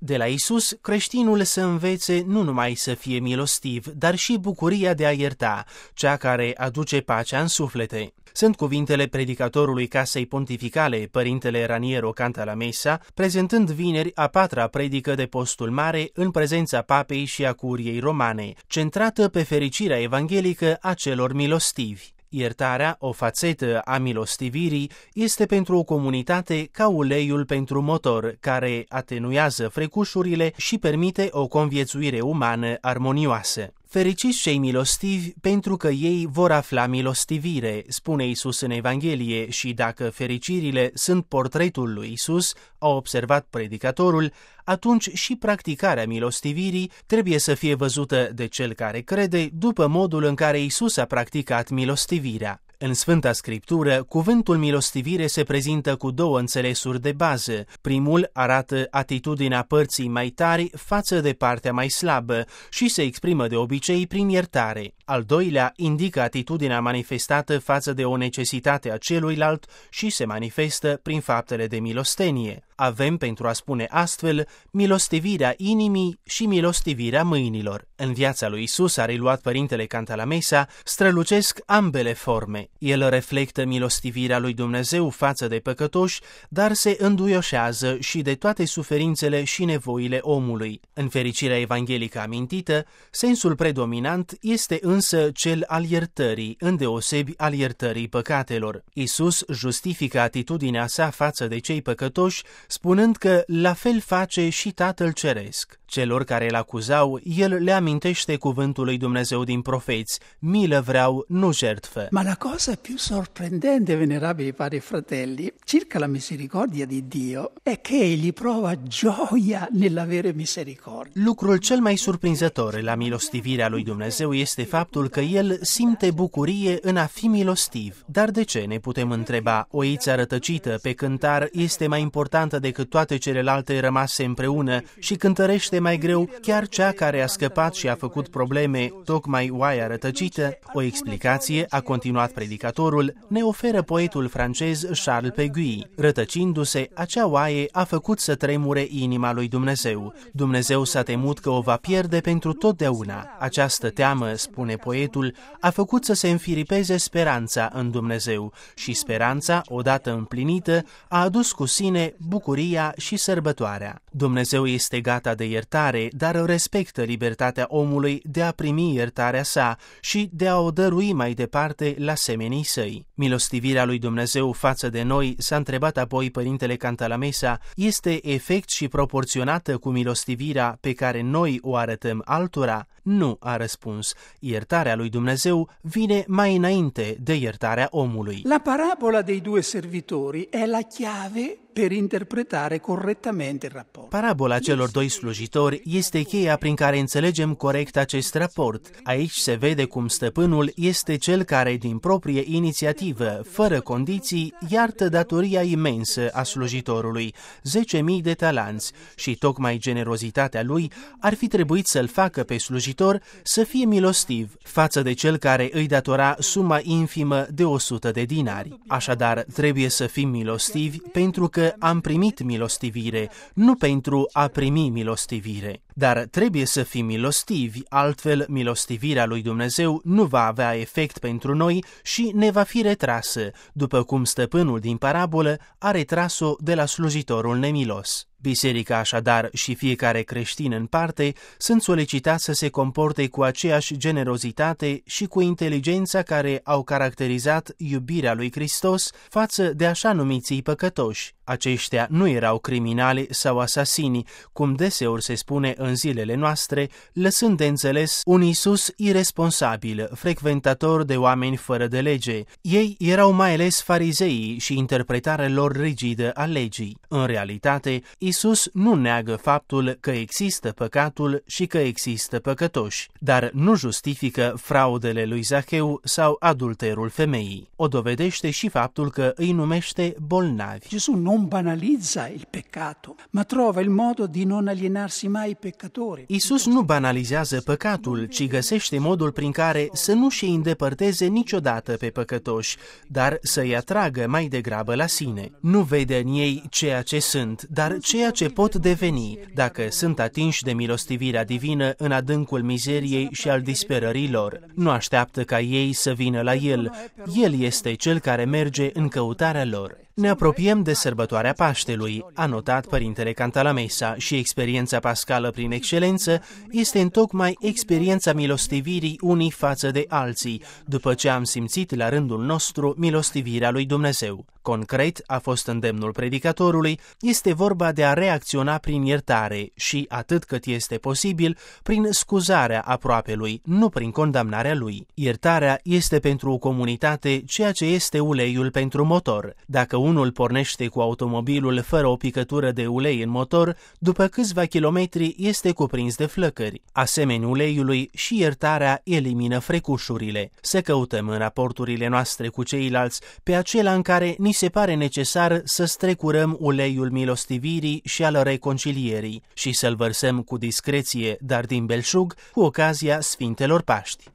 De la Isus, creștinul să învețe nu numai să fie milostiv, dar și bucuria de a ierta, cea care aduce pacea în suflete. Sunt cuvintele predicatorului Casei Pontificale, părintele Raniero Cantalamessa, prezentând vineri a 4-a predică de Postul Mare în prezența Papei și a Curiei Romane, centrată pe fericirea evanghelică a celor milostivi. Iertarea, o fațetă a milostivirii, este pentru o comunitate ca uleiul pentru motor, care atenuează frecușurile și permite o conviețuire umană armonioasă. Fericiți cei milostivi, pentru că ei vor afla milostivire, spune Isus în Evanghelie, și dacă fericirile sunt portretul lui Isus, a observat predicatorul, atunci și practicarea milostivirii trebuie să fie văzută de cel care crede după modul în care Isus a practicat milostivirea. În Sfânta Scriptură, cuvântul milostivire se prezintă cu două înțelesuri de bază. Primul arată atitudinea părții mai tari față de partea mai slabă și se exprimă de obicei prin iertare. Al doilea indică atitudinea manifestată față de o necesitate a celuilalt și se manifestă prin faptele de milostenie. Avem, pentru a spune astfel, milostivirea inimii și milostivirea mâinilor. În viața lui Isus, a reluat părintele Cantalamessa, strălucesc ambele forme. El reflectă milostivirea lui Dumnezeu față de păcătoși, dar se înduioșează și de toate suferințele și nevoile omului. În fericirea evanghelică amintită, sensul predominant este însă cel al iertării, îndeosebi al iertării păcatelor. Isus justifică atitudinea sa față de cei păcătoși, spunând că la fel face și Tatăl Ceresc. Celor care îl acuzau, el le amintește cuvântul lui Dumnezeu din profeți: milă vreau, nu jertfă. Ma la cosa più sorprendente, venerabili padri e fratelli, circa la misericordia di Dio, è che egli prova gioia nell'avere misericordia. Lucrul cel mai surprinzător la milostivirea lui Dumnezeu este faptul că el simte bucurie în a fi milostiv. Dar de ce, ne putem întreba? Oița rătăcită pe cântar este mai importantă decât toate celelalte rămase împreună și cântărește mai greu chiar cea care a scăpat și a făcut probleme, tocmai oaia rătăcită? O explicație, a continuat predicatorul, ne oferă poetul francez Charles Péguy. Rătăcindu-se, acea oaie a făcut să tremure inima lui Dumnezeu. Dumnezeu s-a temut că o va pierde pentru totdeauna. Această teamă, spune poetul, a făcut să se înfiripeze speranța în Dumnezeu și speranța, odată împlinită, a adus cu sine bucuria și sărbătoarea. Dumnezeu este gata de iertare, dar respectă libertatea omului de a primi iertarea sa și de a o dărui mai departe la semenii săi. Milostivirea lui Dumnezeu față de noi, s-a întrebat apoi părintele Cantalamessa, este efect și proporționată cu milostivirea pe care noi o arătăm altora? Nu, a răspuns. Iertarea lui Dumnezeu vine mai înainte de iertarea omului. La parabola dei due servitori è la chiave per interpretare correttamente il rapporto. Parabola celor doi slujitori este cheia prin care înțelegem corect acest raport. Aici se vede cum stăpânul este cel care, din proprie inițiativă, fără condiții, iartă datoria imensă a slujitorului, 10.000 de talanți, și tocmai generozitatea lui ar fi trebuit să-l facă pe slujitor să fie milostiv față de cel care îi datora suma infimă de 100 de dinari. Așadar, trebuie să fim milostivi pentru că am primit milostivire, nu pentru a primi milostivire. Dar trebuie să fim milostivi, altfel milostivirea lui Dumnezeu nu va avea efect pentru noi și ne va fi retrasă, după cum stăpânul din parabolă a retras-o de la slujitorul nemilos. Biserica așadar și fiecare creștin în parte sunt solicitați să se comporte cu aceeași generozitate și cu inteligența care au caracterizat iubirea lui Hristos față de așa numiții păcătoși. Aceștia nu erau criminali sau asasini, cum deseori se spune în zilele noastre, lăsând de înțeles un Iisus iresponsabil, frecventator de oameni fără de lege. Ei erau mai ales farizeii și interpretarea lor rigidă a legii. În realitate, Iisus nu neagă faptul că există păcatul și că există păcătoși, dar nu justifică fraudele lui Zacheu sau adulterul femeii. O dovedește și faptul că îi numește bolnavi. Gesù non banalizza il peccato, ma trova il modo di non alienarsi mai ai peccatori. Iisus nu banalizează păcatul, ci găsește modul prin care să nu și îndepărteze niciodată pe păcătoși, dar să-i atragă mai degrabă la sine. Nu vede în ei ceea ce sunt, dar ceea ceea ce pot deveni dacă sunt atinși de milostivirea divină în adâncul mizeriei și al disperării lor. Nu așteaptă ca ei să vină la El. El este Cel care merge în căutarea lor. Ne apropiem de sărbătoarea Paștelui, a notat Părintele Cantalamessa, și experiența pascală prin excelență este întocmai experiența milostivirii unii față de alții, după ce am simțit la rândul nostru milostivirea lui Dumnezeu. Concret, a fost îndemnul predicatorului, este vorba de a reacționa prin iertare și, atât cât este posibil, prin scuzarea aproapelui, nu prin condamnarea lui. Iertarea este pentru o comunitate ceea ce este uleiul pentru motor. Dacă unul pornește cu automobilul fără o picătură de ulei în motor, după câțiva kilometri este cuprins de flăcări. Asemenea uleiului, și iertarea elimină frecușurile. Să căutăm în raporturile noastre cu ceilalți pe acela în care ni se pare necesar să strecurăm uleiul milostivirii și al reconcilierii și să-l vărsăm cu discreție, dar din belșug, cu ocazia Sfintelor Paști.